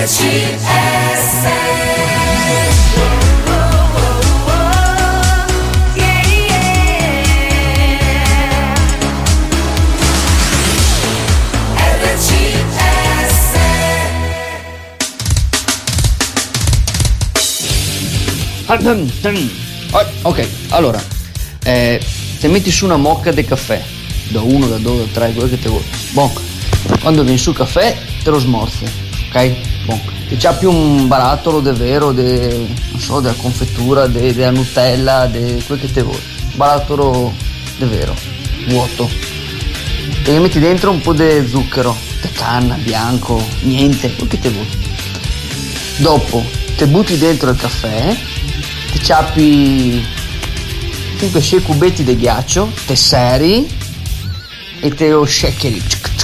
Ok, allora, se metti su una mocca di caffè, da 1, da 2, da 3, quello che te vuoi, bon, quando vieni su caffè te lo smorzi, ok? Bon, se c'ha più un barattolo davvero, non so, della confettura, della Nutella, quel che te vuoi, barattolo davvero, vuoto, e gli metti dentro un po' di zucchero, di canna, bianco, niente, quel che te vuoi. Dopo te butti dentro il caffè, ti ciappi 5-6 cubetti di ghiaccio, te seri e te lo shakeri,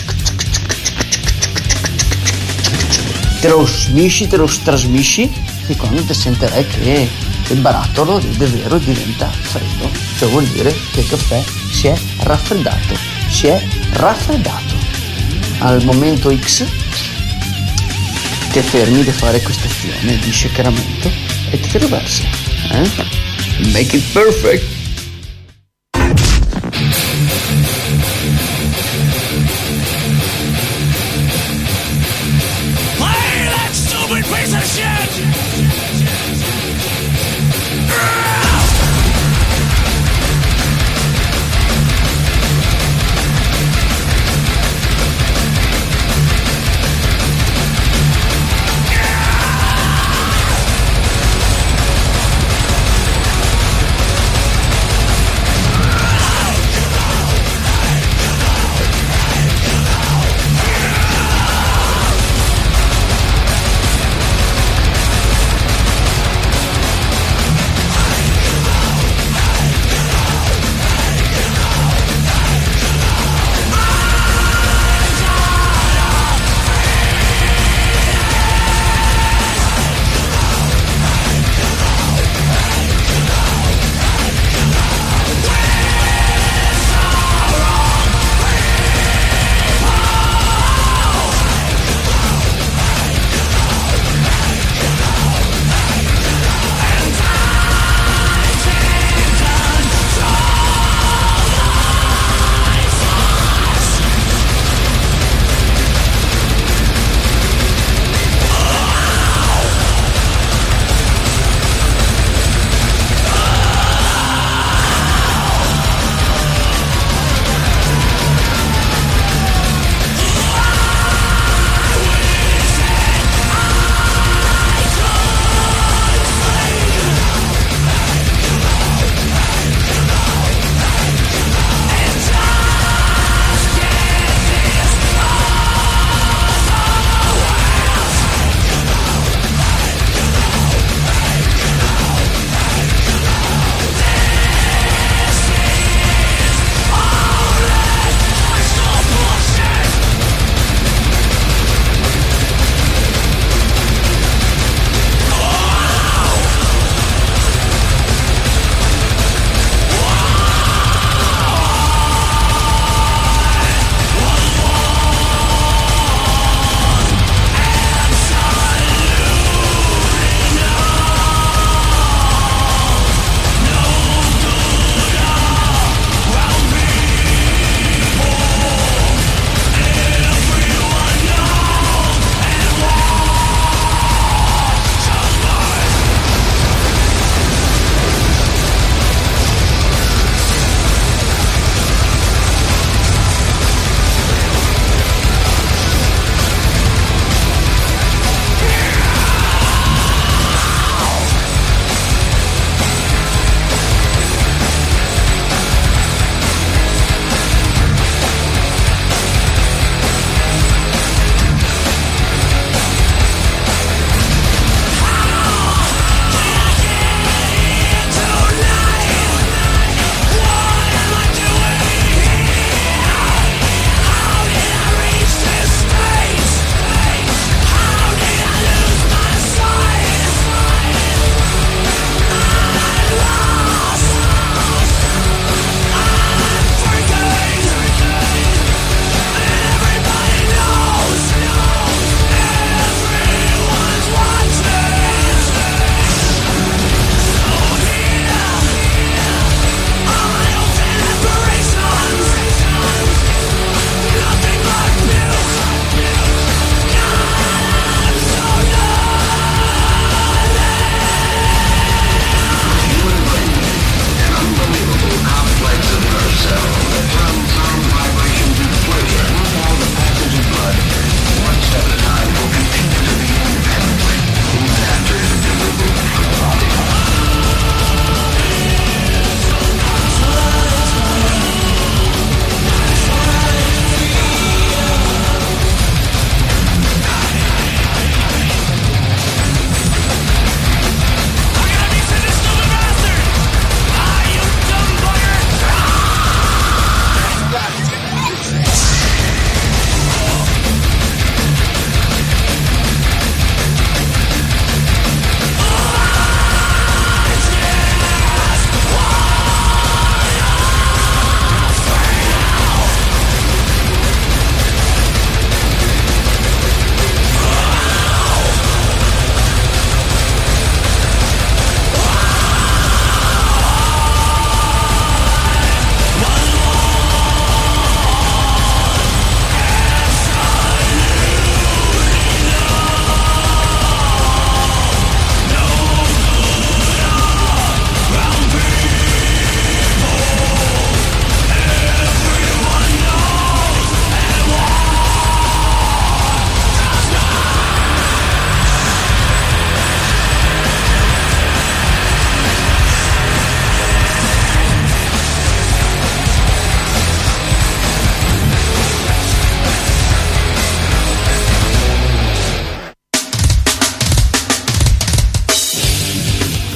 te lo smisci, te lo strasmisci, e quando ti sentirai che il barattolo davvero diventa freddo, cioè vuol dire che il caffè si è raffreddato. Al momento X ti fermi di fare questa azione di shakeramento e ti riversi. Make it perfect. Play that stupid piece of shit!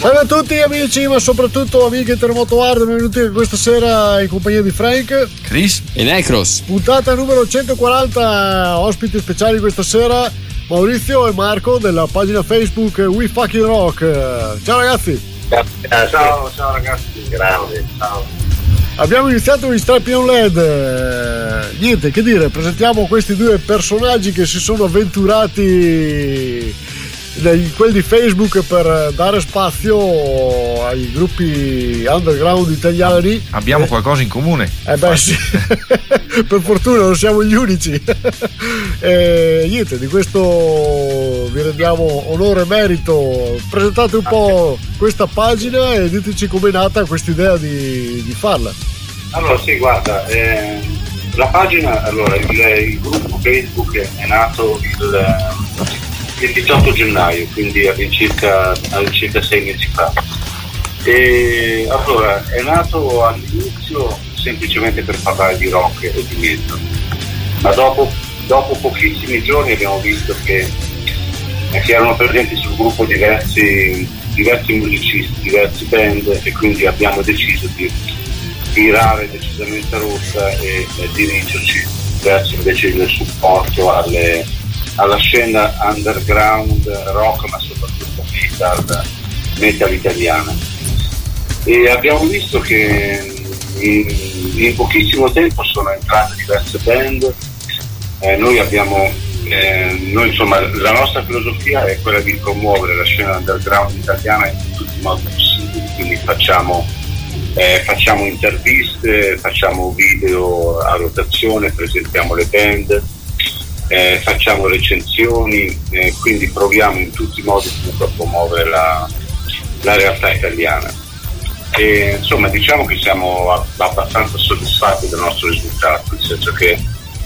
Salve a tutti amici, ma soprattutto amiche Terremoto Hard, benvenuti questa sera in compagnia di Frank, Chris e Necros. Puntata numero 140, ospiti speciali questa sera Maurizio e Marco della pagina Facebook We Fucking Rock. Ciao ragazzi. Ciao ragazzi, grande, ciao. Abbiamo iniziato in Strap on LED. Niente, che dire, presentiamo questi due personaggi che si sono avventurati in quelli di Facebook per dare spazio ai gruppi underground italiani. Abbiamo qualcosa in comune. Beh sì, per fortuna non siamo gli unici. Niente, di questo vi rendiamo onore e merito. Presentate un po' questa pagina e diteci com'è nata questa idea di farla. Allora sì, guarda, la pagina, allora il gruppo Facebook è nato il 18 gennaio, quindi all'incirca 6 mesi fa. E allora è nato all'inizio semplicemente per parlare di rock e di metal, ma dopo pochissimi giorni abbiamo visto che erano presenti sul gruppo diversi musicisti, diverse band, e quindi abbiamo deciso di virare decisamente rotta e dirigerci verso invece il supporto alla scena underground rock, ma soprattutto metal italiana. E abbiamo visto che in pochissimo tempo sono entrate diverse band. Noi insomma, la nostra filosofia è quella di promuovere la scena underground italiana in tutti i modi possibili, quindi facciamo interviste, facciamo video a rotazione, presentiamo le band, facciamo recensioni, quindi proviamo in tutti i modi comunque a promuovere la realtà italiana. E insomma, diciamo che siamo abbastanza soddisfatti del nostro risultato, nel senso che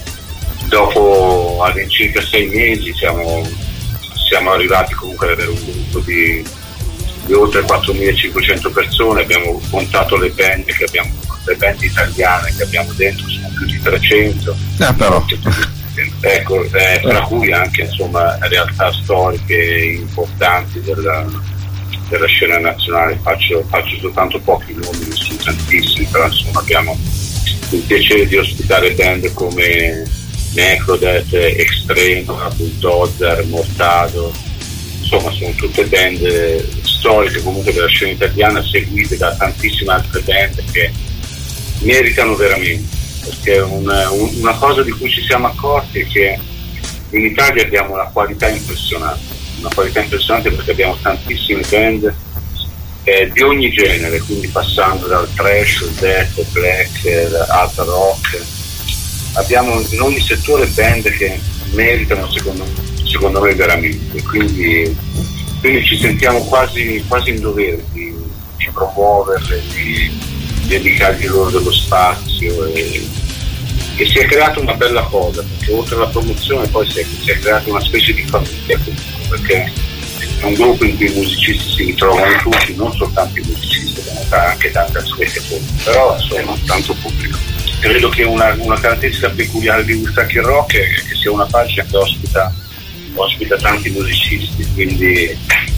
dopo all'incirca 6 mesi siamo arrivati comunque ad avere un gruppo di oltre 4.500 persone. Abbiamo contato le band italiane che abbiamo dentro, sono più di 300. Però ecco, tra cui anche insomma realtà storiche importanti della scena nazionale. Faccio soltanto pochi nomi, ne sono tantissimi, però insomma abbiamo il piacere di ospitare band come Necrodeath, Extrema, Bulldozer, Mortado. Insomma sono tutte band storiche comunque della scena italiana, seguite da tantissime altre band che meritano veramente, perché una cosa di cui ci siamo accorti è che in Italia abbiamo una qualità impressionante perché abbiamo tantissime band di ogni genere, quindi passando dal thrash, death, black, hard rock. Abbiamo in ogni settore band che meritano secondo me veramente, quindi ci sentiamo quasi in dovere di promuoverle, di dedicargli loro dello spazio, e si è creata una bella cosa, perché oltre alla promozione poi si è creata una specie di famiglia comunque, perché è un gruppo in cui i musicisti si ritrovano tutti, non soltanto i musicisti, anche tante altre cose, però insomma tanto pubblico. Credo che una caratteristica peculiare di We Fucking Rock è che sia una pagina che ospita tanti musicisti, quindi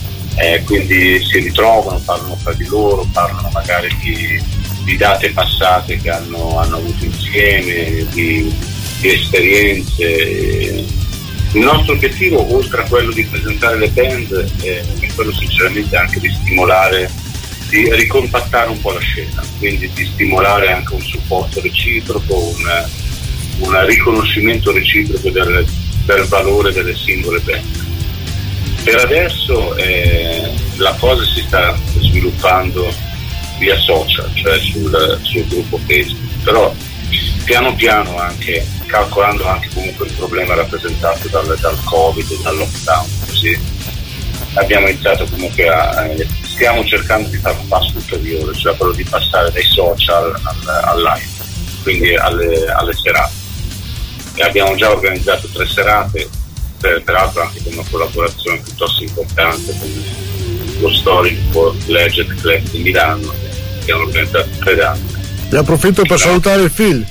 si ritrovano, parlano fra di loro, parlano magari di date passate che hanno avuto insieme, di esperienze. Il nostro obiettivo, oltre a quello di presentare le band, è quello sinceramente anche di stimolare, di ricompattare un po' la scena, quindi di stimolare anche un supporto reciproco, un riconoscimento reciproco del valore delle singole band. Per adesso la cosa si sta sviluppando via social, cioè sul gruppo Facebook, però piano piano, anche calcolando anche comunque il problema rappresentato dal Covid e dal lockdown, così abbiamo iniziato comunque stiamo cercando di fare un passo ulteriore, cioè quello di passare dai social al live, quindi alle serate. E abbiamo già organizzato 3 serate, peraltro anche con una collaborazione piuttosto importante con lo storico Legend Club di Milano, che hanno organizzato 3 anni. Ne approfitto per salutare il Phil.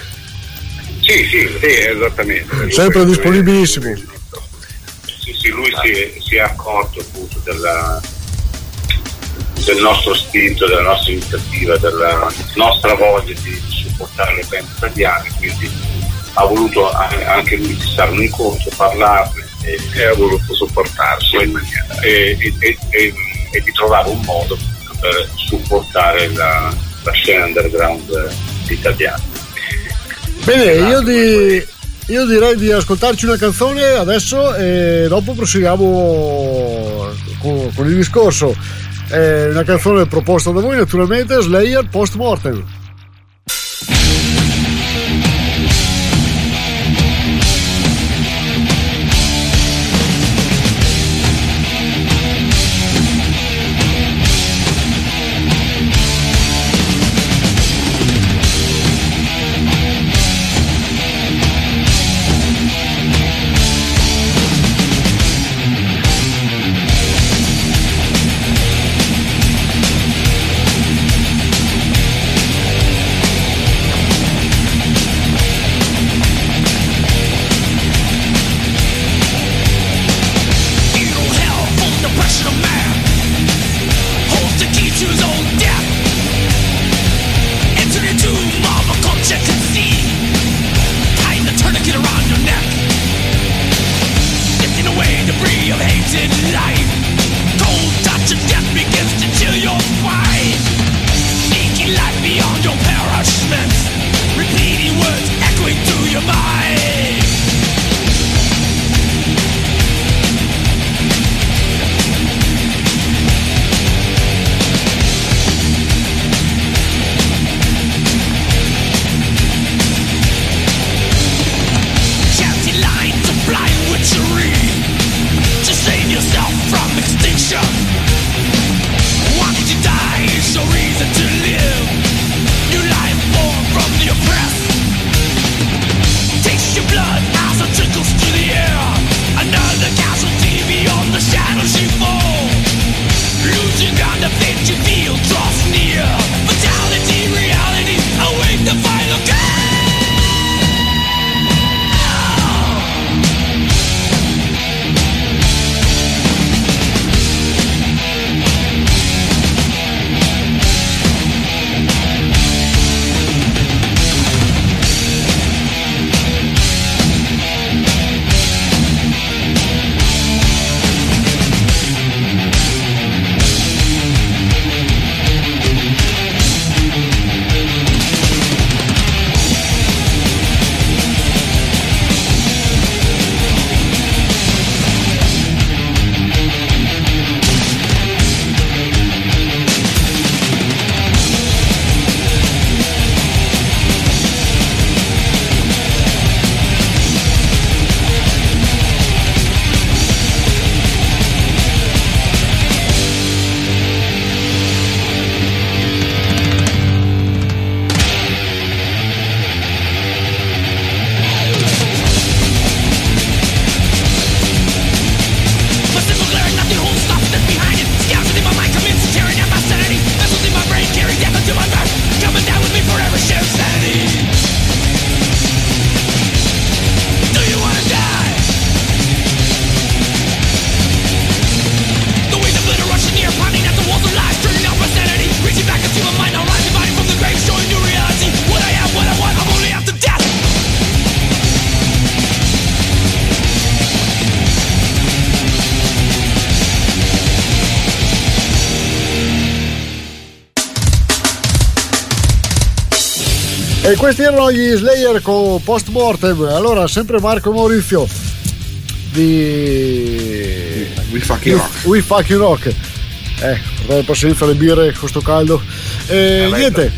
Sì, esattamente. Sempre disponibilissimo. Sì, lui si è accorto appunto del nostro spirito, della nostra iniziativa, della nostra voglia di supportare le band italiane, quindi ha voluto anche lui fissare un incontro, parlarne e ha voluto supportarci in maniera e di trovare un modo per supportare la scena underground italiana. Bene, io direi di ascoltarci una canzone adesso e dopo proseguiamo con il discorso. Una canzone proposta da voi naturalmente, Slayer, Post Mortem. E questi erano gli Slayer con Post Mortem. Allora, sempre Marco Maurizio di We Fucking Rock. Guardate pazienza le birre con sto caldo. Niente.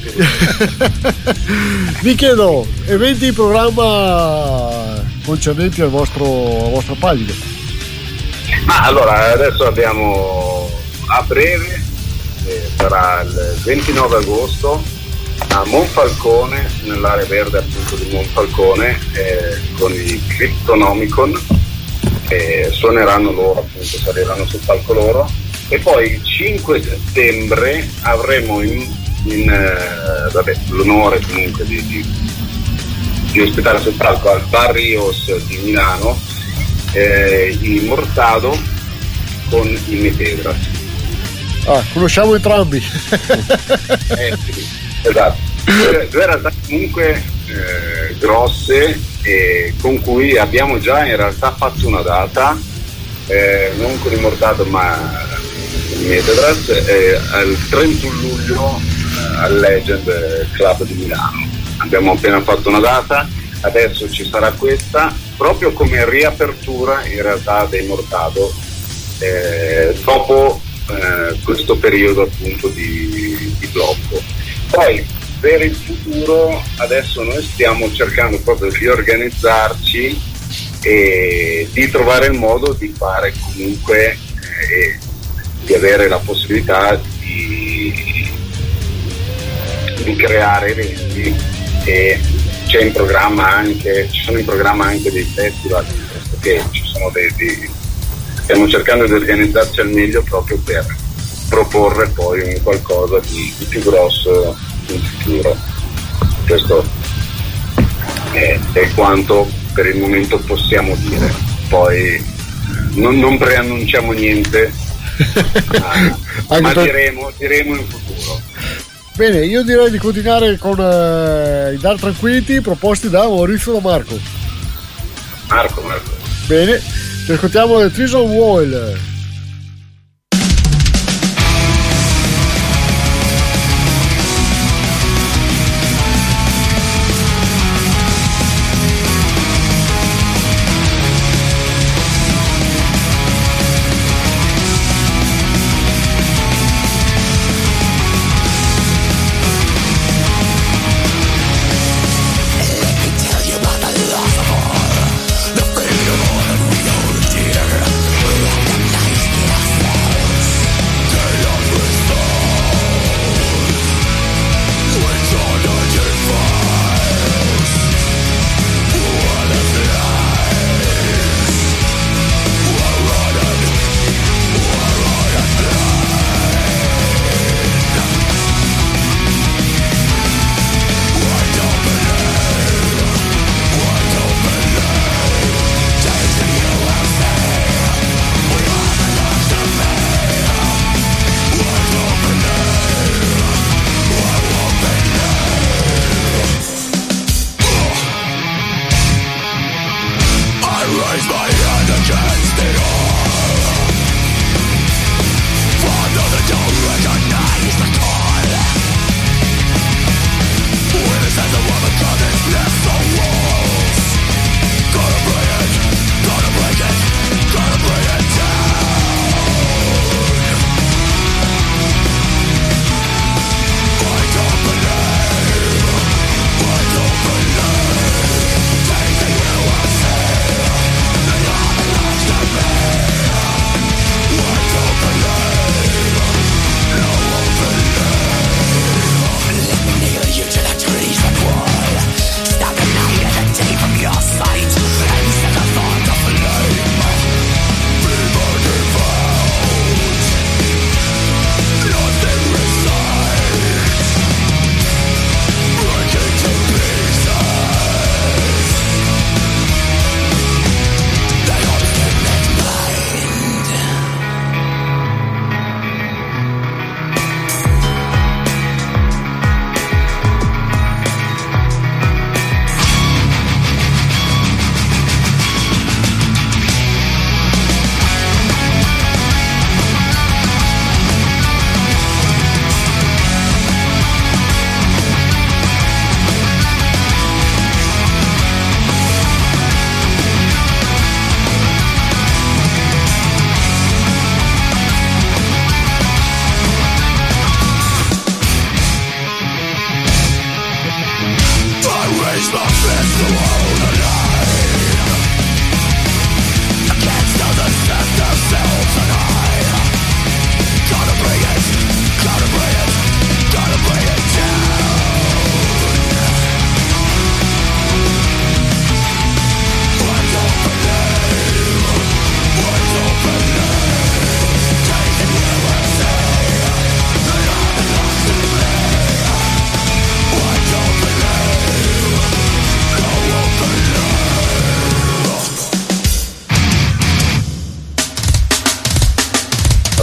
Vi chiedo eventi in programma concernenti alla vostra pagina. Ma allora, adesso abbiamo a breve, sarà il 29 agosto a Monfalcone, nell'area verde appunto di Monfalcone, con i Cryptonomicon, suoneranno loro appunto, saliranno sul palco loro, e poi il 5 settembre avremo l'onore comunque di ospitare sul palco al Bar Rios di Milano i Mortado con i Metedras. Conosciamo entrambi. Sì, esatto. Due realtà comunque grosse e con cui abbiamo già in realtà fatto una data, non con il Mortato ma il Metadras, al 31 luglio al Legend Club di Milano. Abbiamo appena fatto una data, adesso ci sarà questa proprio come riapertura in realtà dei Mortato dopo questo periodo appunto di blocco. Poi per il futuro adesso noi stiamo cercando proprio di organizzarci e di trovare il modo di fare comunque di avere la possibilità di creare eventi, e ci sono in programma anche dei festival che ci sono stiamo cercando di organizzarci al meglio proprio per proporre poi un qualcosa di più grosso in futuro. Questo è quanto per il momento possiamo dire, poi non preannunciamo niente, ma diremo in futuro. Bene, io direi di continuare con i Dark Tranquillity proposti da Maurizio e da Marco. Bene, ci ascoltiamo le Treason Wall. The freedom of we own dear.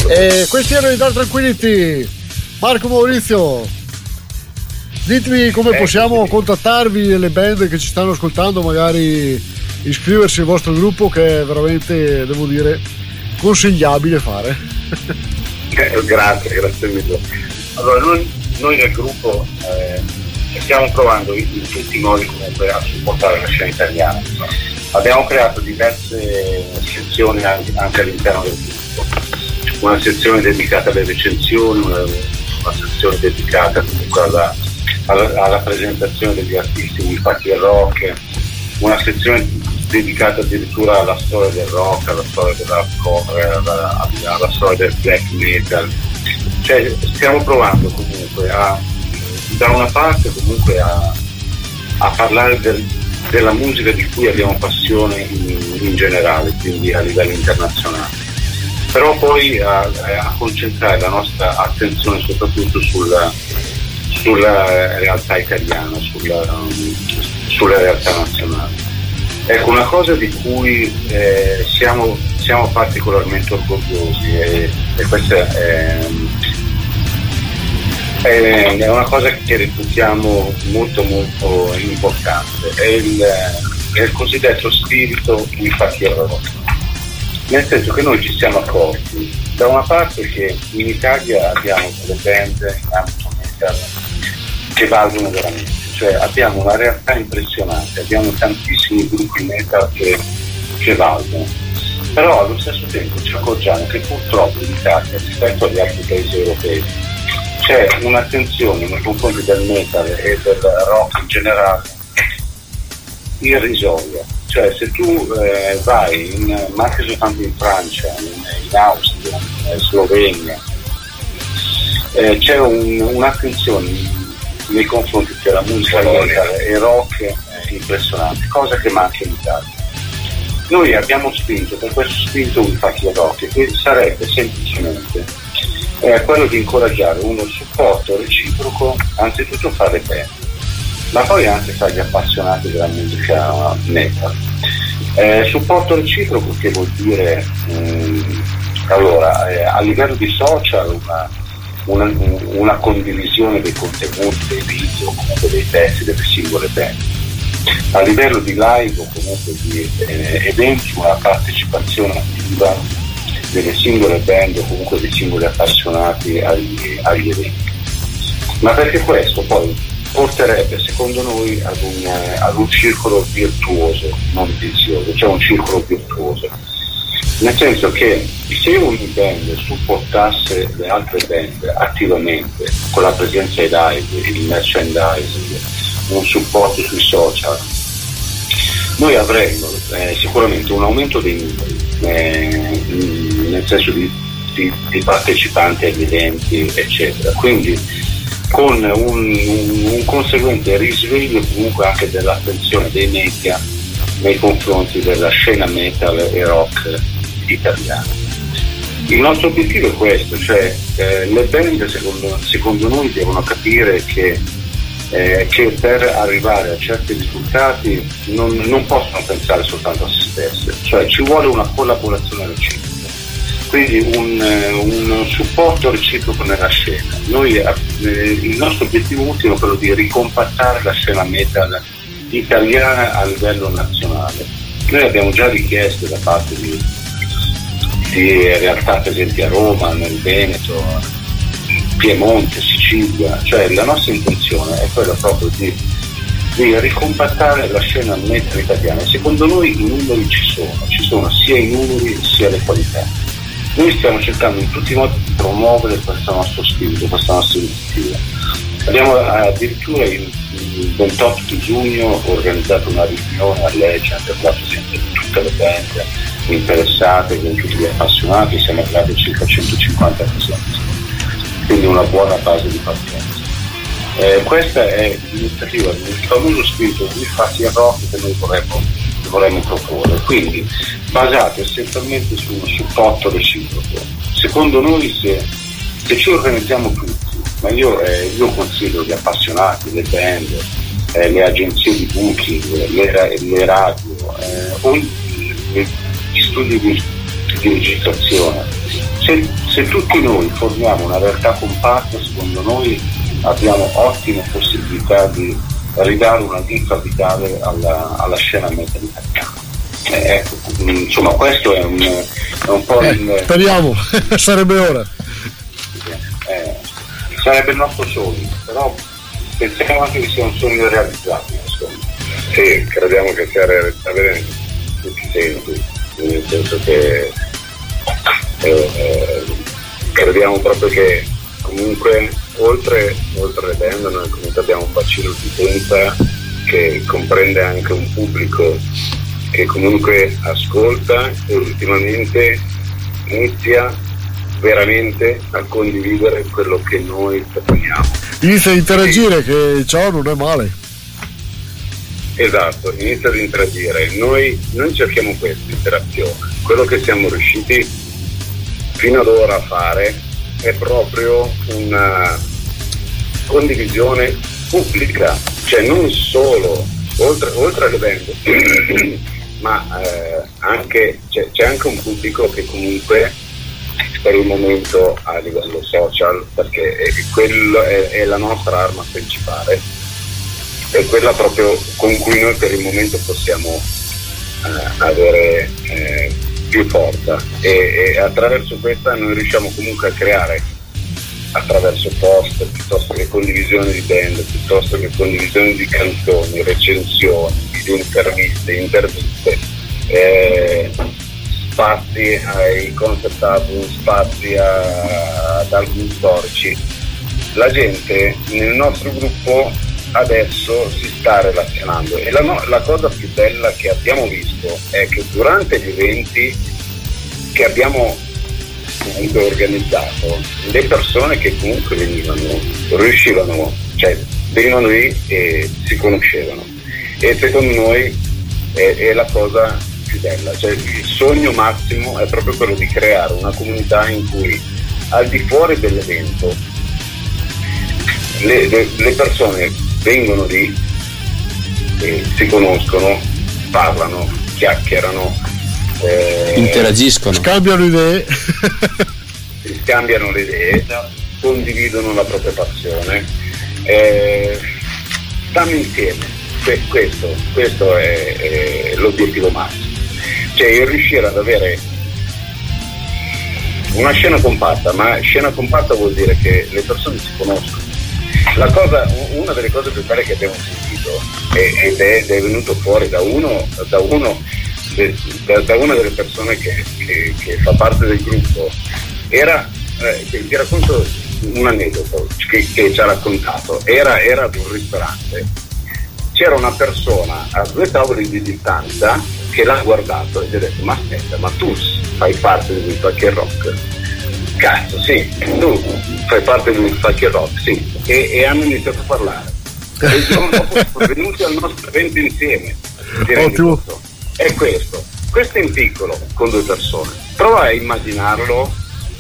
E questi erano i Dark Tranquillity. Marco, Maurizio, ditemi come possiamo contattarvi e le band che ci stanno ascoltando, magari iscriversi al vostro gruppo, che è veramente, devo dire, consigliabile fare. Grazie mille. Allora, noi nel gruppo stiamo provando in tutti i modi comunque a supportare la scena italiana. Abbiamo creato diverse sezioni anche all'interno del gruppo, una sezione dedicata alle recensioni, una sezione dedicata comunque alla presentazione degli artisti di fatti del rock, una sezione dedicata addirittura alla storia del rock, alla storia dell'hardcore, alla storia del black metal. Cioè stiamo provando comunque da una parte comunque a parlare della musica di cui abbiamo passione in generale, quindi a livello internazionale, però poi a concentrare la nostra attenzione soprattutto sulla realtà italiana, sulla realtà nazionale. Ecco, una cosa di cui siamo particolarmente orgogliosi e questa è una cosa che reputiamo molto molto importante, è il cosiddetto spirito di fatti rock, nel senso che noi ci siamo accorti da una parte che in Italia abbiamo delle band in ambito metal che valgono veramente, cioè abbiamo una realtà impressionante, abbiamo tantissimi gruppi metal che valgono, però allo stesso tempo ci accorgiamo che purtroppo in Italia rispetto agli altri paesi europei c'è un'attenzione nei confronti del metal e del rock in generale irrisoria. Cioè se tu vai ma anche soltanto in Francia, in Austria, in Slovenia, c'è un'attenzione nei confronti della musica metal e rock impressionante, cosa che manca in Italia. Noi abbiamo spinto per questo spirito di fatti rock, che sarebbe semplicemente quello di incoraggiare uno supporto reciproco, anzitutto fra le band, ma poi anche fra gli appassionati della musica metal. Supporto reciproco che vuol dire allora a livello di social una condivisione dei contenuti, dei video, comunque dei testi delle singole band, a livello di live o comunque di eventi, una partecipazione attiva delle singole band o comunque dei singoli appassionati agli eventi. Ma perché questo poi porterebbe secondo noi ad un circolo virtuoso, non vizioso, cioè un circolo virtuoso, nel senso che se ogni band supportasse le altre band attivamente con la presenza ai live, il merchandising, un supporto sui social, noi avremmo sicuramente un aumento dei numeri, nel senso di partecipanti agli eventi eccetera, quindi con un conseguente risveglio comunque anche dell'attenzione dei media nei confronti della scena metal e rock italiana. Il nostro obiettivo è questo, cioè le band secondo noi devono capire che per arrivare a certi risultati non possono pensare soltanto a se stesse, cioè ci vuole una collaborazione reciproca, quindi un supporto reciproco nella scena. Noi il nostro obiettivo ultimo è quello di ricompattare la scena metal italiana a livello nazionale. Noi abbiamo già richieste da parte di realtà presenti a Roma, nel Veneto, Piemonte, Sicilia, cioè la nostra intenzione è quella proprio di ricompattare la scena metal italiana. Secondo noi i numeri ci sono sia i numeri sia le qualità. Noi stiamo cercando in tutti i modi di promuovere questo nostro spirito, questa nostra iniziativa. Abbiamo addirittura il 28 di giugno organizzato una riunione a Legend per la presenza di tutte le band interessate, con tutti gli appassionati, siamo arrivati a circa 150 presenze, quindi una buona base di partenza. Questa è l'iniziativa, il famoso spirito di fatti rock che noi vorremmo proporre, quindi basato essenzialmente su un supporto reciproco. Secondo noi se ci organizziamo tutti, ma io considero gli appassionati, le band, le agenzie di booking, le radio, gli studi di registrazione, se tutti noi formiamo una realtà compatta, secondo noi abbiamo ottime possibilità di ridare una linfa vitale alla scena metal italiana. Ecco, insomma, questo è un po' speriamo. Sarebbe ora. Sarebbe il nostro sogno, però pensiamo anche che sia un sogno realizzabile, insomma. Sì, crediamo che sia realizzabile in tutti i sensi, nel senso che crediamo proprio che comunque oltre le band noi comunque abbiamo un bacino di utenza che comprende anche un pubblico che comunque ascolta e ultimamente inizia veramente a condividere quello che noi proponiamo. Inizia a interagire, che ciò non è male. Esatto, inizia ad interagire. Noi cerchiamo questa interazione. Quello che siamo riusciti fino ad ora a fare è proprio una condivisione pubblica, cioè non solo oltre alle band ma anche c'è anche un pubblico che comunque per il momento a livello social, perché quello è la nostra arma principale, è quella proprio con cui noi per il momento possiamo avere più forza e attraverso questa noi riusciamo comunque a creare, attraverso post piuttosto che condivisioni di band, piuttosto che condivisioni di canzoni, recensioni, interviste, spazi ai concept album, spazi ad album storici. La gente nel nostro gruppo adesso si sta relazionando e la cosa più bella che abbiamo visto è che durante gli eventi che abbiamo comunque organizzato, le persone che comunque venivano lì e si conoscevano, e secondo noi è la cosa più bella, cioè il sogno massimo è proprio quello di creare una comunità in cui al di fuori dell'evento le persone vengono lì e si conoscono, parlano, chiacchierano, interagiscono, scambiano le idee, condividono la propria passione, stanno insieme. Questo è l'obiettivo massimo, cioè il riuscire ad avere una scena compatta, ma scena compatta vuol dire che le persone si conoscono. Una delle cose più belle che abbiamo sentito ed è venuto fuori da una delle persone che fa parte del gruppo, era ti racconto un aneddoto che ci ha raccontato. Era ad un ristorante, c'era una persona a 2 tavoli di distanza che l'ha guardato e gli ha detto: ma aspetta, ma tu fai parte del Fucking Rock? Cazzo, sì, tu fai parte del Fucking Rock, sì. E hanno iniziato a parlare e il giorno dopo sono venuti al nostro evento insieme. Ottimo. È questo in piccolo con 2 persone. Prova a immaginarlo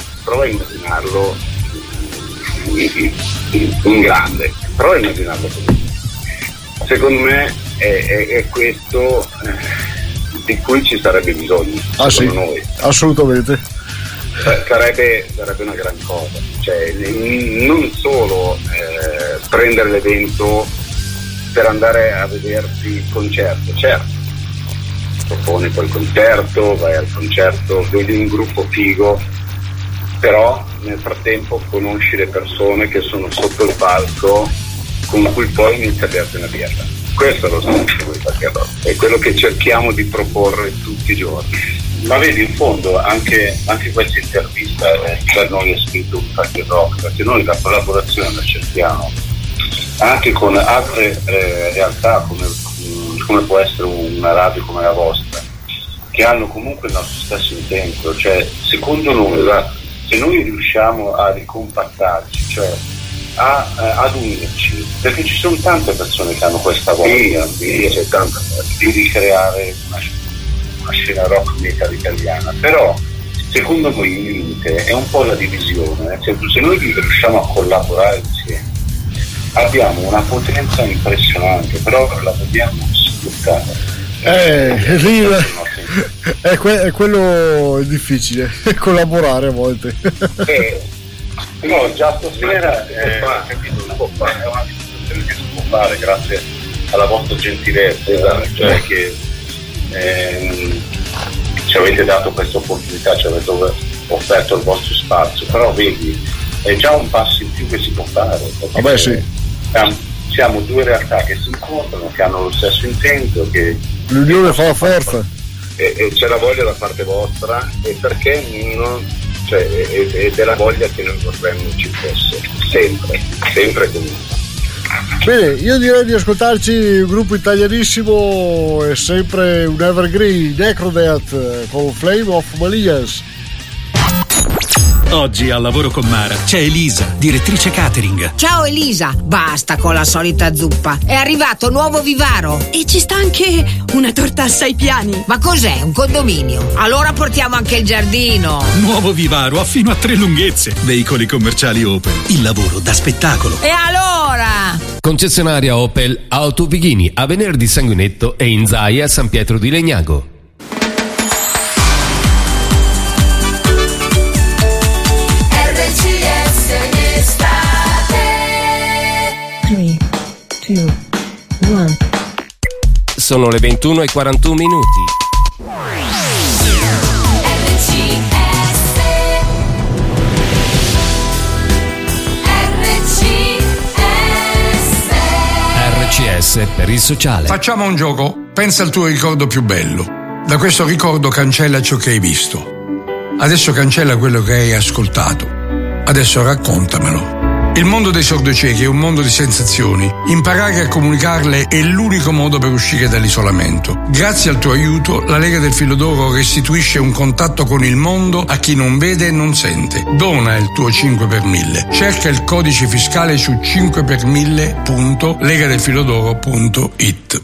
in grande, prova a immaginarlo così. Secondo me è questo di cui ci sarebbe bisogno, secondo noi. Assolutamente. Sarebbe una gran cosa, cioè non solo prendere l'evento per andare a vedersi il concerto, certo, proponi poi il concerto, vai al concerto, vedi un gruppo figo, però nel frattempo conosci le persone che sono sotto il palco con cui poi inizi a berti una birra. Questo è lo scopo di Fucking Rock, è quello che cerchiamo di proporre tutti i giorni. Ma vedi, in fondo anche questa intervista per noi è scritto un Fucking Rock, perché noi la collaborazione la cerchiamo anche con altre realtà come può essere una radio come la vostra, che hanno comunque il nostro stesso intento, cioè secondo noi se noi riusciamo a ricompattarci, cioè ad unirci, perché ci sono tante persone che hanno questa voglia c'è tanta di ricreare una scena rock metal italiana, però secondo noi il limite è un po' la divisione, cioè, se noi riusciamo a collaborare insieme abbiamo una potenza impressionante, però la dobbiamo sfruttare. È quello difficile, collaborare a volte. No, già stasera capito, è una discussione che si può fare grazie alla vostra gentilezza, cioè che ci avete dato questa opportunità, ci avete offerto il vostro spazio, però vedi, è già un passo in più che si può fare. Vabbè, sì. Siamo due realtà che si incontrano, che hanno lo stesso intento, che l'unione fa la forza. E c'è la voglia da parte vostra, e perché non, cioè, è della voglia che noi vorremmo ci fosse, sempre comunque. Bene, io direi di ascoltarci un gruppo italianissimo e sempre un evergreen, Necrodeath con Flame of Malias. Oggi al lavoro con Mara c'è Elisa, direttrice catering. Ciao Elisa, basta con la solita zuppa. È arrivato nuovo Vivaro. E ci sta anche una torta a 6 piani. Ma cos'è? Un condominio? Allora portiamo anche il giardino. Nuovo Vivaro ha fino a 3 lunghezze. Veicoli commerciali Opel. Il lavoro da spettacolo. E allora? Concessionaria Opel Auto Vighini a Venerdì Sanguinetto e in Zaia San Pietro di Legnago. Sono le 21:41 minuti. RCS per il sociale. Facciamo un gioco. Pensa al tuo ricordo più bello. Da questo ricordo cancella ciò che hai visto. Adesso cancella quello che hai ascoltato. Adesso raccontamelo. Il mondo dei sordociechi è un mondo di sensazioni. Imparare a comunicarle è l'unico modo per uscire dall'isolamento. Grazie al tuo aiuto, la Lega del Filo d'Oro restituisce un contatto con il mondo a chi non vede e non sente. Dona il tuo 5 per 1000. Cerca il codice fiscale su 5per1000.legadelfilodoro.it.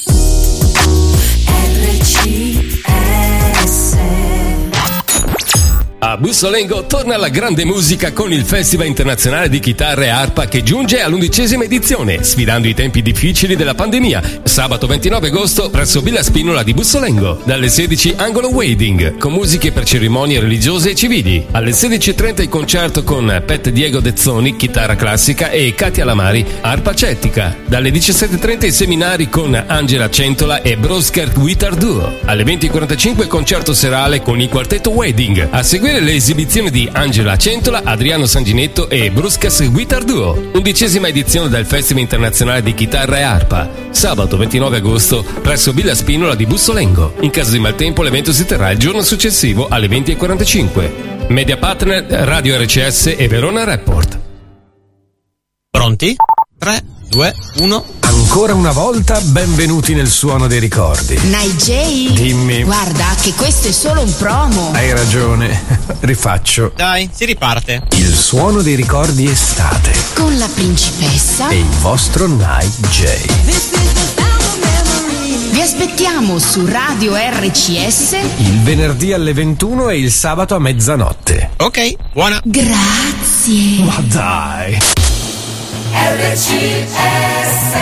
A Bussolengo torna la grande musica con il Festival Internazionale di Chitarra e Arpa che giunge all'11ª edizione, sfidando i tempi difficili della pandemia. Sabato 29 agosto presso Villa Spinola di Bussolengo, dalle 16 angolo wedding, con musiche per cerimonie religiose e civili. Alle 16:30 il concerto con Pet Diego Dezzoni, chitarra classica, e Katia Lamari, arpa celtica. Dalle 17:30 i seminari con Angela Centola e Brosker Guitar Duo. Alle 20:45 concerto serale con il quartetto wedding. A seguire le esibizioni di Angela Centola, Adriano Sanginetto e Bruscas Guitar Duo. 11ª edizione del Festival Internazionale di Chitarra e Arpa. Sabato 29 agosto presso Villa Spinola di Bussolengo. In caso di maltempo l'evento si terrà il giorno successivo alle 20:45. Media partner Radio RCS e Verona Report. Pronti? 3, 2, 1. Ancora una volta, benvenuti nel suono dei ricordi. Nigel, dimmi. Guarda che questo è solo un promo. Hai ragione, rifaccio. Dai, si riparte. Il suono dei ricordi estate. Con la principessa e il vostro Night J. Vi aspettiamo su Radio RCS il venerdì alle 21 e il sabato a mezzanotte. Ok, buona. Grazie. Ma dai. RCS.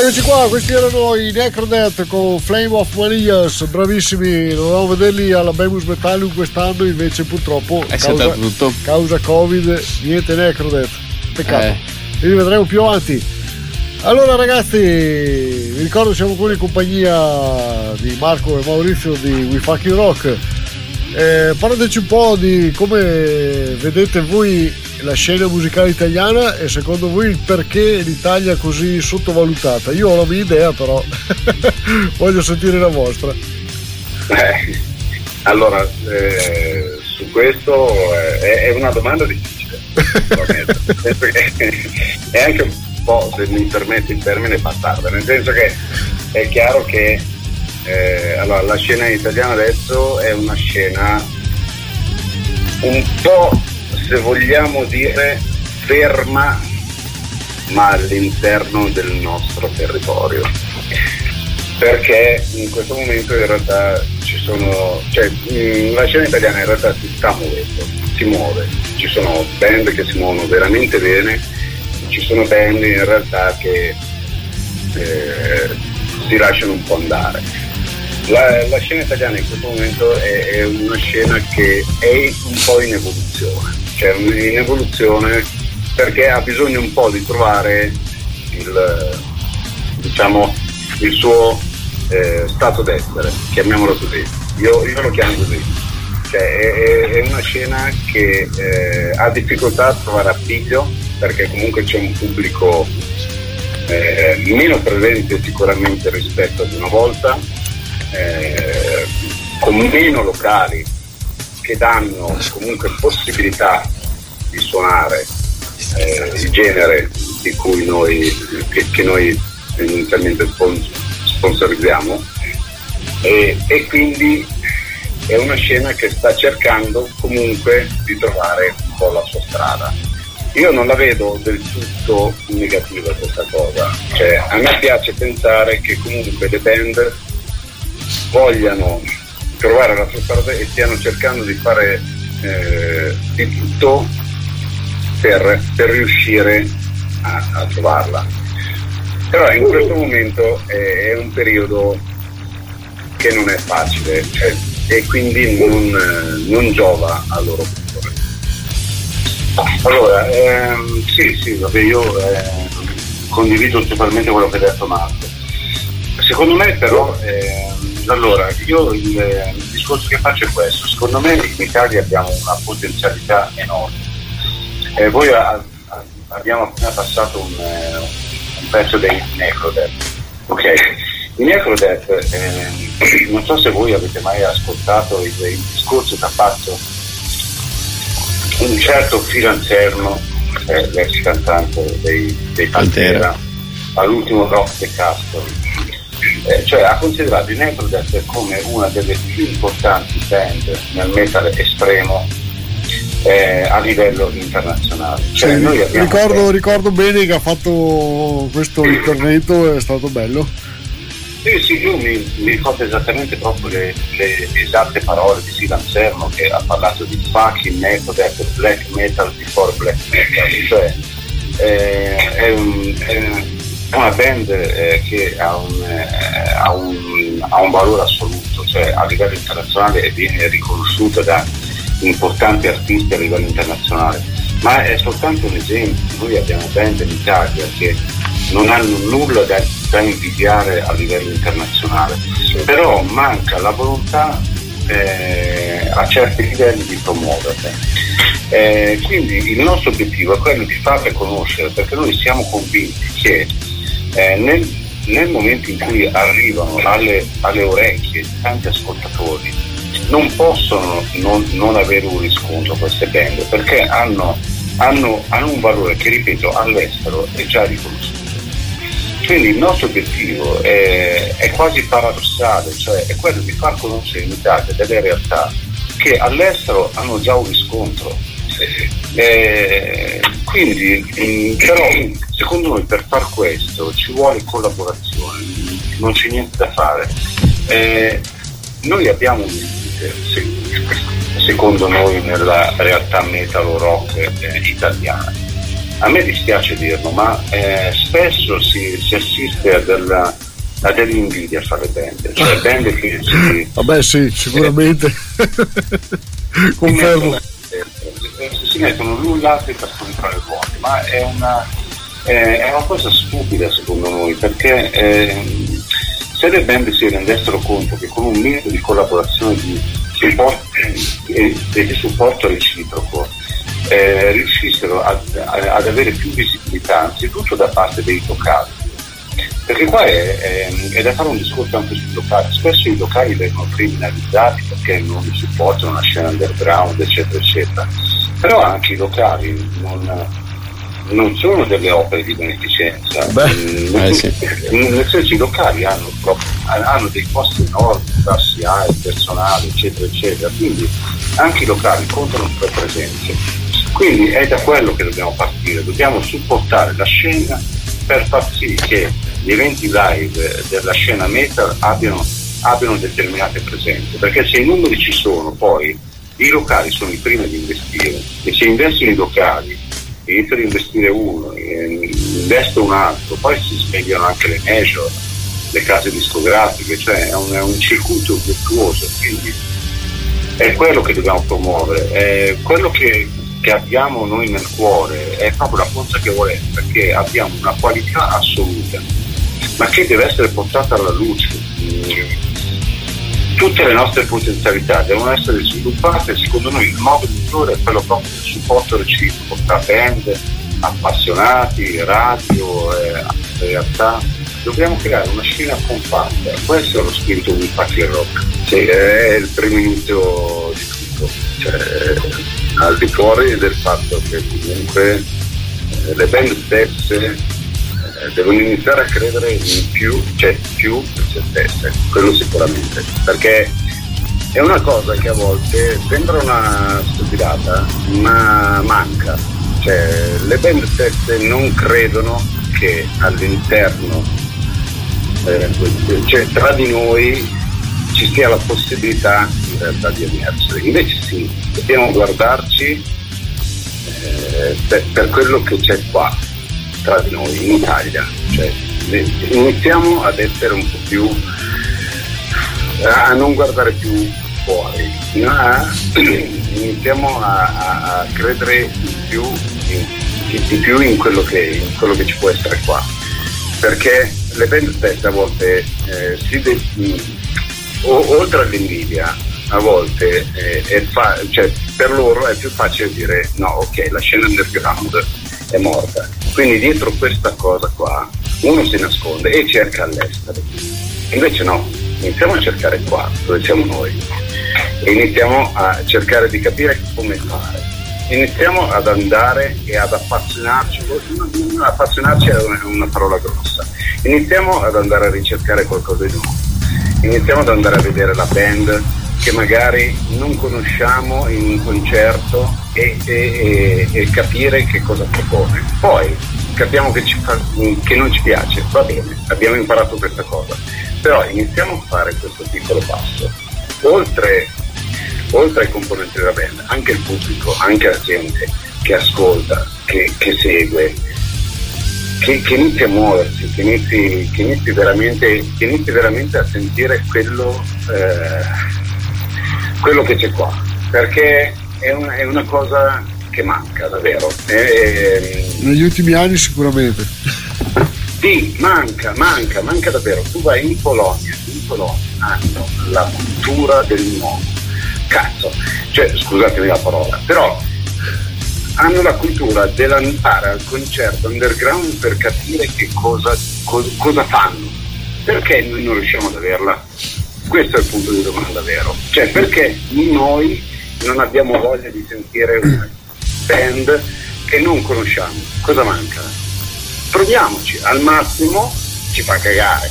Eccoci qua, questi erano i Necrodeath con Flame of Manias, bravissimi, dovevamo vederli alla Bemus Metallium quest'anno, invece purtroppo causa Covid, niente Necrodeath, peccato, li rivedremo più avanti. Allora ragazzi, vi ricordo siamo qui in compagnia di Marco e Maurizio di We Fucking Rock. Parlateci un po' di come vedete voi la scena musicale italiana e secondo voi il perché l'Italia è così sottovalutata. Io ho la mia idea, però voglio sentire la vostra. Allora, su questo è una domanda difficile. È anche un po', se mi permette il termine, bastarda, nel senso che è chiaro che allora, la scena italiana adesso è una scena un po', se vogliamo dire, ferma, ma all'interno del nostro territorio, perché in questo momento in realtà ci sono, cioè la scena italiana in realtà si sta muovendo, si muove, ci sono band che si muovono veramente bene, ci sono band in realtà che si lasciano un po' andare. La scena italiana in questo momento è una scena che è un po' in evoluzione, cioè in evoluzione perché ha bisogno un po' di trovare il suo stato d'essere, chiamiamolo così. Io lo chiamo così, cioè è una scena che ha difficoltà a trovare appiglio, perché comunque c'è un pubblico meno presente sicuramente rispetto ad una volta, con meno locali che danno comunque possibilità di suonare il genere di cui che noi inizialmente sponsorizziamo, e quindi è una scena che sta cercando comunque di trovare un po' la sua strada. Io non la vedo del tutto negativa questa cosa, cioè a me piace pensare che comunque le band vogliano trovare la sua strada e stiano cercando di fare di tutto per riuscire a trovarla. Però in questo momento è un periodo che non è facile, cioè, e quindi non giova al loro futuro. Allora, sì, vabbè, io condivido totalmente quello che ha detto Marco. Secondo me però allora, io il discorso che faccio è questo: secondo me in Italia abbiamo una potenzialità enorme. Voi abbiamo appena passato un pezzo dei Necrodeath, ok? I Necrodeath, non so se voi avete mai ascoltato il discorso che ha fatto un certo Phil Anselmo, l'ex cantante dei Pantera, all'ultimo Rock the Castle. Cioè ha considerato i Necrodeath come una delle più importanti band nel metal estremo a livello internazionale. Cioè, sì, noi ricordo bene che ha fatto questo intervento, è stato bello. Sì, io mi ricordo esattamente proprio le esatte parole di Phil Anselmo, che ha parlato di fucking Necrodeath, black metal before black metal, cioè è una band che ha un valore assoluto, cioè a livello internazionale, e viene riconosciuta da importanti artisti a livello internazionale, ma è soltanto un esempio. Noi abbiamo band in Italia che non hanno nulla da invidiare a livello internazionale, però manca la volontà a certi livelli di promuoverle. Quindi il nostro obiettivo è quello di farle conoscere, perché noi siamo convinti che nel momento in cui arrivano alle orecchie di tanti ascoltatori, non possono non avere un riscontro queste band, perché hanno un valore che, ripeto, all'estero è già riconosciuto. Quindi il nostro obiettivo è quasi paradossale, cioè è quello di far conoscere in Italia delle realtà che all'estero hanno già un riscontro. Quindi però secondo noi per far questo ci vuole collaborazione, non c'è niente da fare. Noi abbiamo un limite, secondo noi, nella realtà metal rock italiana, a me dispiace dirlo, ma spesso si assiste a dell'invidia a fare band, cioè band che si... Vabbè sì, sicuramente. Confermo. Si mettono l'un l'altro per scontrare i ruoli, ma è una cosa stupida secondo noi, perché se le band si rendessero conto che con un minimo di collaborazione e di supporto reciproco riuscissero ad avere più visibilità, anzitutto da parte dei locali, perché qua è da fare un discorso anche sui locali. Spesso i locali vengono criminalizzati perché non supportano la scena underground, eccetera eccetera, però anche i locali non sono delle opere di beneficenza. Sì. Nel senso, i locali hanno dei costi enormi, tassi alti, personale, eccetera eccetera, quindi anche i locali contano sulle presenze. Quindi è da quello che dobbiamo partire, dobbiamo supportare la scena per far sì che gli eventi live della scena metal abbiano determinate presenze, perché se i numeri ci sono, poi i locali sono i primi ad investire, e se investono i locali, inizia ad investire uno, investe un altro, poi si svegliano anche le major, le case discografiche, cioè è un circuito virtuoso, quindi è quello che dobbiamo promuovere, è quello che abbiamo noi nel cuore, è proprio la consapevolezza perché abbiamo una qualità assoluta, ma che deve essere portata alla luce. Tutte le nostre potenzialità devono essere sviluppate. Secondo noi il modo migliore è quello proprio del supporto reciproco tra band, appassionati, radio, realtà. Dobbiamo creare una scena compatta, questo è lo spirito di Fucking Rock, è il primo inizio di tutto, cioè, al di fuori del fatto che comunque le band stesse devono iniziare a credere in più per se stesse, quello sicuramente, perché è una cosa che a volte sembra una stupidata ma manca, cioè le band stesse non credono che all'interno cioè tra di noi ci sia la possibilità in realtà di emergere, invece sì, dobbiamo guardarci per quello che c'è qua tra di noi in Italia, cioè iniziamo ad essere un po' più a non guardare più fuori, ma iniziamo a credere di più in quello che ci può essere qua, perché le band stesse a volte oltre all'invidia a volte cioè, per loro è più facile dire no, ok, la scena underground è morta, quindi dietro questa cosa qua uno si nasconde e cerca all'estero, invece no, iniziamo a cercare qua dove siamo noi e iniziamo a cercare di capire come fare, iniziamo ad andare e ad appassionarci è una parola grossa, iniziamo ad andare a ricercare qualcosa di nuovo, iniziamo ad andare a vedere la band che magari non conosciamo in un concerto e capire che cosa propone, poi capiamo che non ci piace, va bene, abbiamo imparato questa cosa, però iniziamo a fare questo piccolo passo, oltre ai componenti della band, anche il pubblico, anche la gente che ascolta, che segue, che inizi a muoversi, che inizi veramente a sentire quello che c'è qua, perché è una cosa che manca davvero. Negli ultimi anni sicuramente. Sì, manca davvero. Tu vai in Polonia hanno la cultura del nuovo. Cazzo, cioè scusatemi la parola, però hanno la cultura dell'andare al concerto underground per capire che cosa fanno. Perché noi non riusciamo ad averla? Questo è il punto di domanda vero. Cioè, perché noi non abbiamo voglia di sentire una band che non conosciamo? Cosa manca? Proviamoci, al massimo ci fa cagare.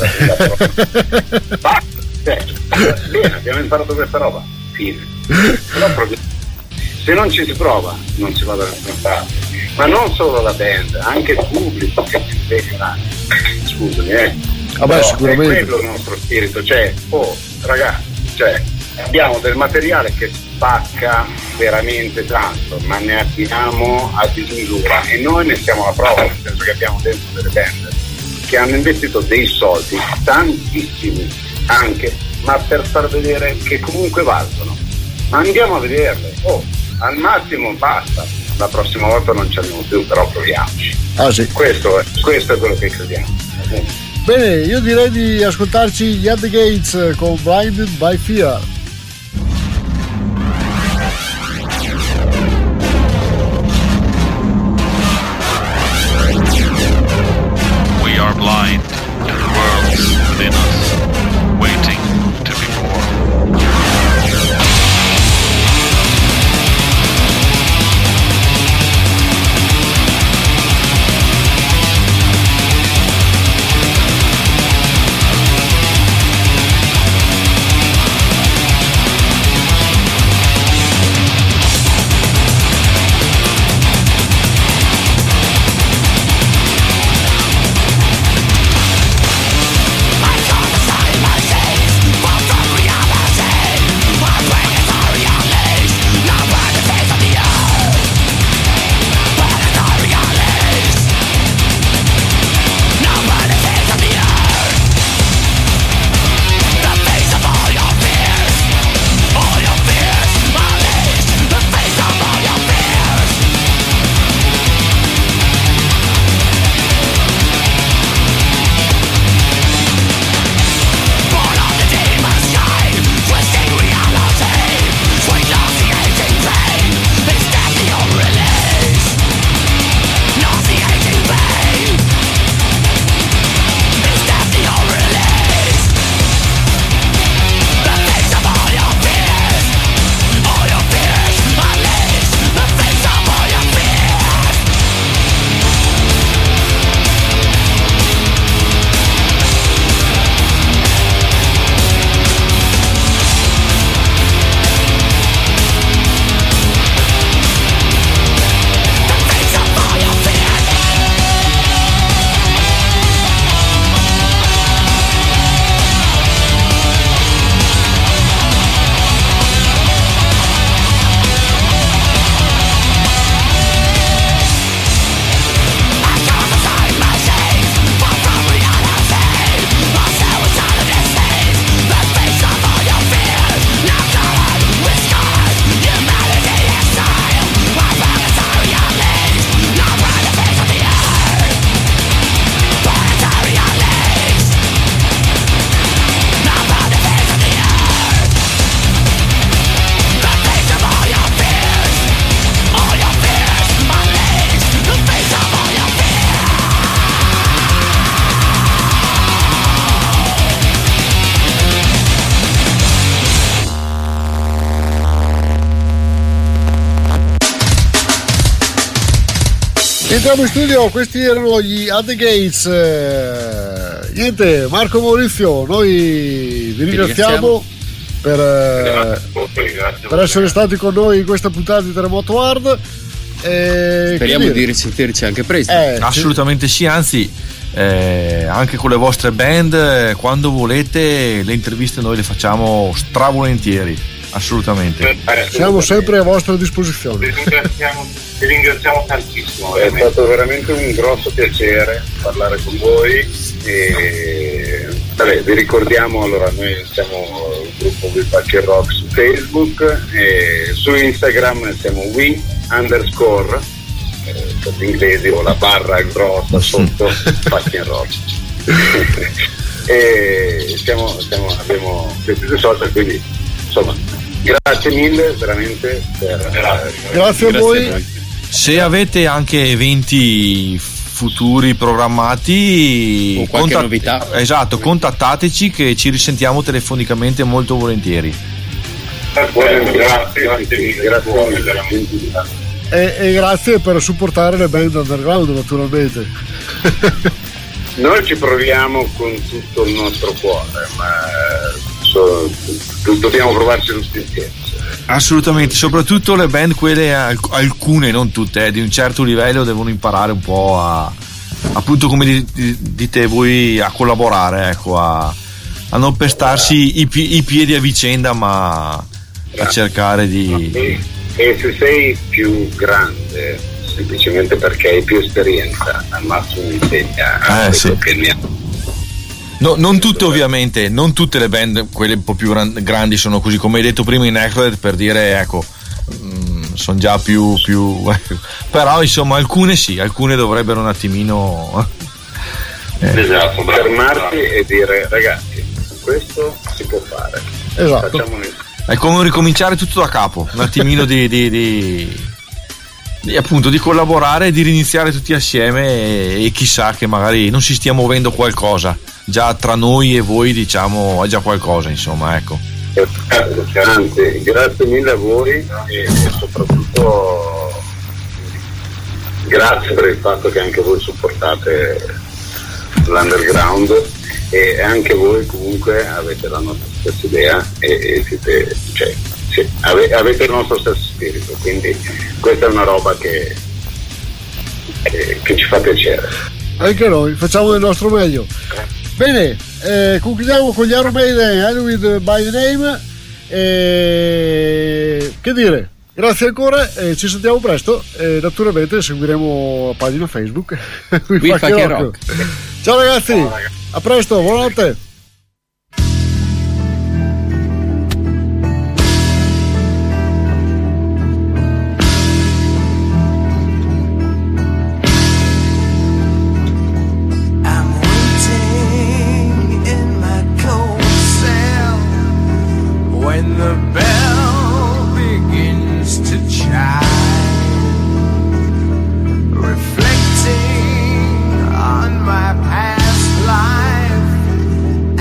Basta. Bene, abbiamo imparato questa roba. Fine. Però se non ci si prova, non si va da nessuna parte. Ma non solo la band, anche il pubblico che si sveglia. Scusami, sicuramente. È quello il nostro spirito, cioè, ragazzi, cioè, abbiamo del materiale che spacca veramente tanto, ma ne abbiamo a dismisura e noi ne siamo la prova, nel senso che abbiamo dentro delle band che hanno investito dei soldi, tantissimi anche, ma per far vedere che comunque valgono. Ma andiamo a vederle, al massimo basta, la prossima volta non ci andiamo più, però proviamoci. Sì. Questo è quello che crediamo. Bene, io direi di ascoltarci gli At The Gates con Blinded by Fear. We are blind to the worlds within us, waiting to be born. Entriamo in studio, questi erano gli At The Gates. Niente, Marco Maurizio, noi vi ringraziamo per essere stati con noi in questa puntata di Terremoto Hard. Speriamo di risentirci anche presto. Assolutamente sì, anzi anche con le vostre band, quando volete le interviste noi le facciamo stravolentieri, assolutamente. Siamo sempre a vostra disposizione. Vi ringraziamo tantissimo, è stato veramente un grosso piacere parlare con voi e vi ricordiamo, allora noi siamo il gruppo We Fucking Rock su Facebook e su Instagram siamo we_, per gli inglesi, o la barra grossa sotto Fucking Rock. E abbiamo questi due social, quindi insomma grazie mille veramente grazie a voi. Se avete anche eventi futuri programmati o qualche novità, esatto, contattateci che ci risentiamo telefonicamente molto volentieri. Grazie. E grazie per supportare le band underground, naturalmente. Noi ci proviamo con tutto il nostro cuore, ma dobbiamo provarci tutti insieme. Assolutamente, soprattutto le band, quelle alcune, non tutte, di un certo livello devono imparare un po' appunto come dite voi, a collaborare, ecco, a non pestarsi i piedi a vicenda, ma a cercare di... E se sei più grande, semplicemente perché hai più esperienza, al massimo insegna sì. che ne ha. No, non tutte ovviamente, non tutte le band, quelle un po' più grandi sono così, come hai detto prima in Necrodead, per dire, ecco, sono già più però insomma alcune sì, alcune dovrebbero un attimino esatto, fermarsi e dire ragazzi, questo si può fare, esatto. È come ricominciare tutto da capo, un attimino di appunto di collaborare e di riniziare tutti assieme e chissà che magari non si stia muovendo qualcosa già tra noi e voi, diciamo, è già qualcosa, insomma, ecco. Anzi, grazie mille a voi e soprattutto grazie per il fatto che anche voi supportate l'underground e anche voi comunque avete la nostra stessa idea e siete, cioè, sì, avete il nostro stesso spirito, quindi questa è una roba che ci fa piacere. Anche noi facciamo del nostro meglio. Bene, concludiamo con gli Iron Maiden, Halloween by Name. Che dire, grazie ancora, ci sentiamo presto e naturalmente seguiremo la pagina Facebook. We Fucking Rock. Ciao ragazzi, a presto, buonanotte. Reflecting on my past life,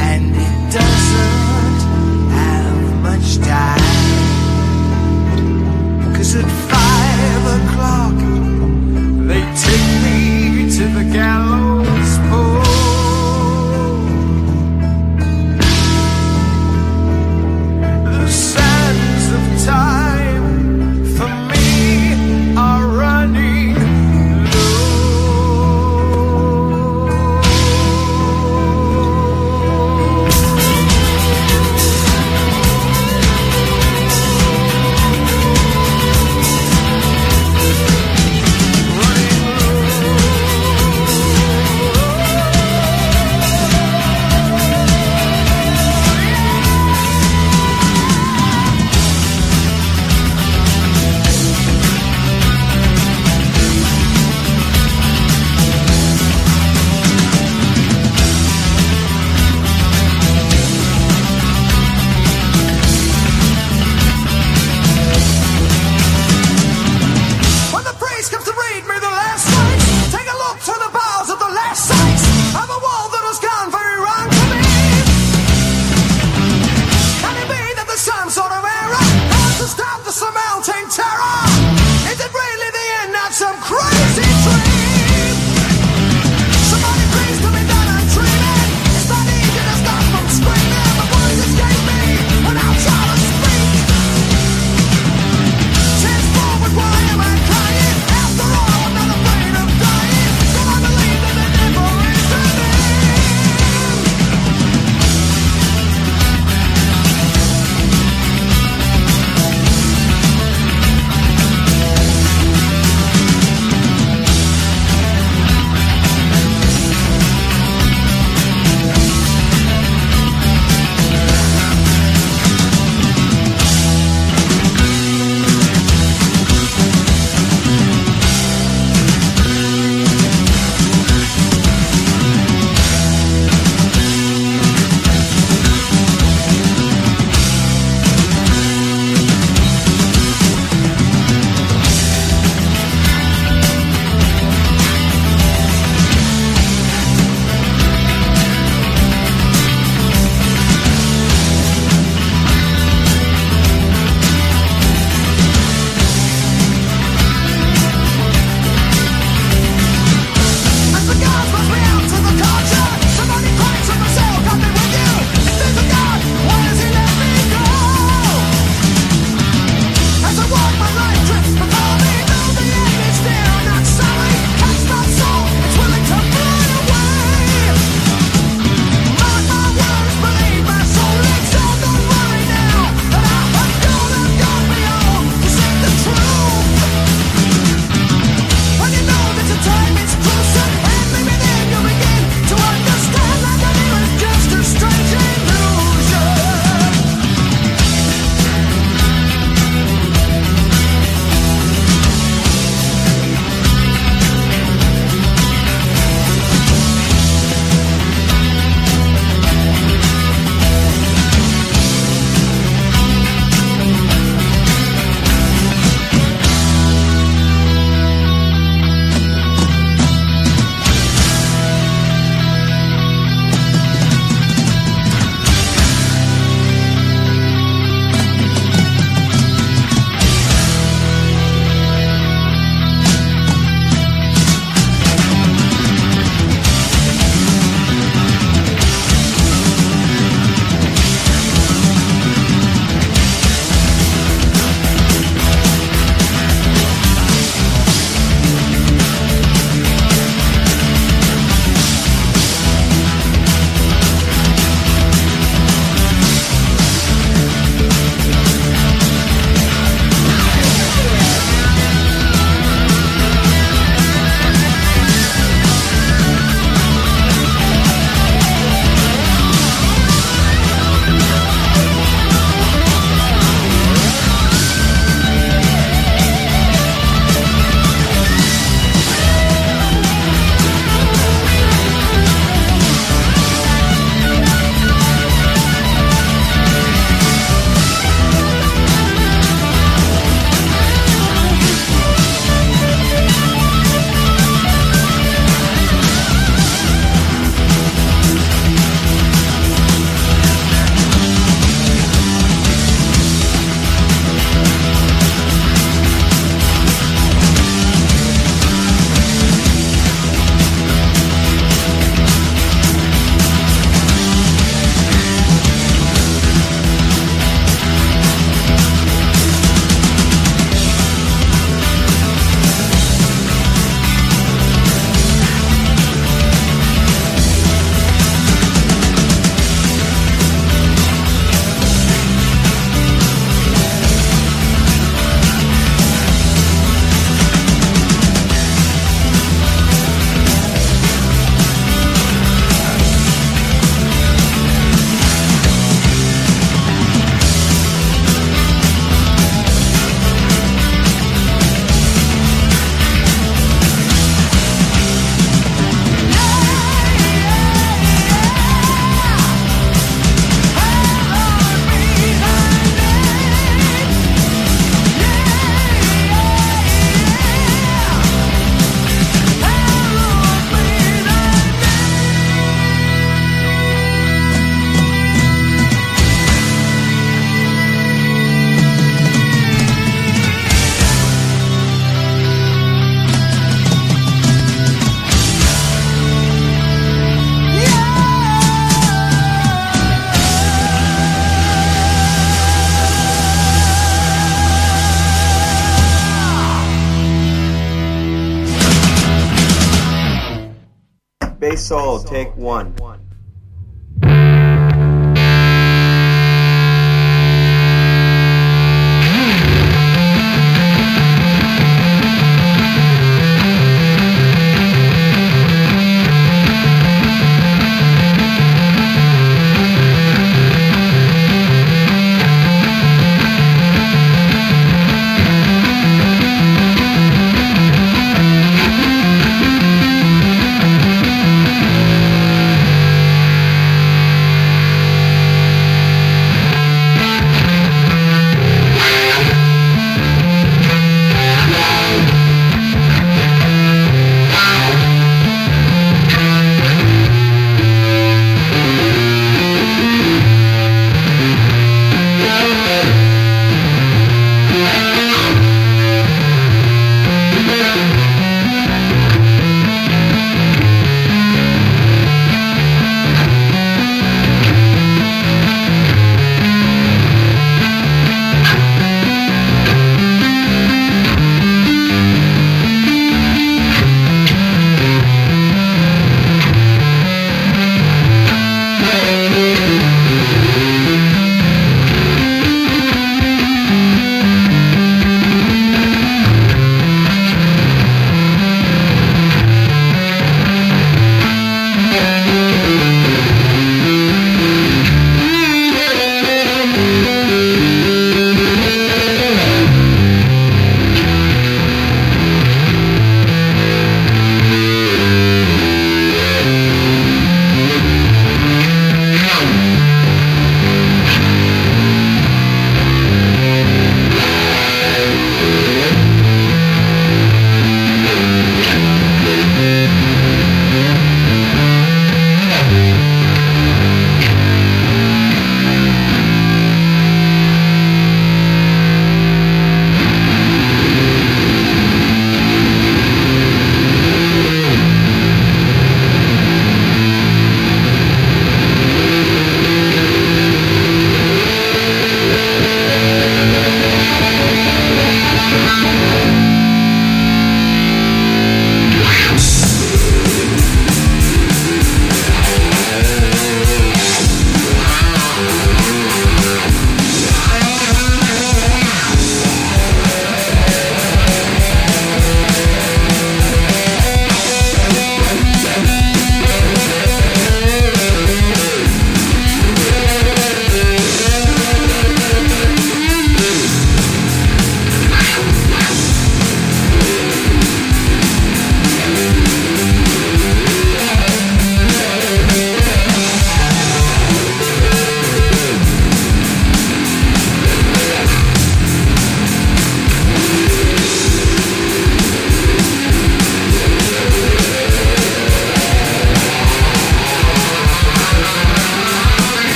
Bass solo, take one.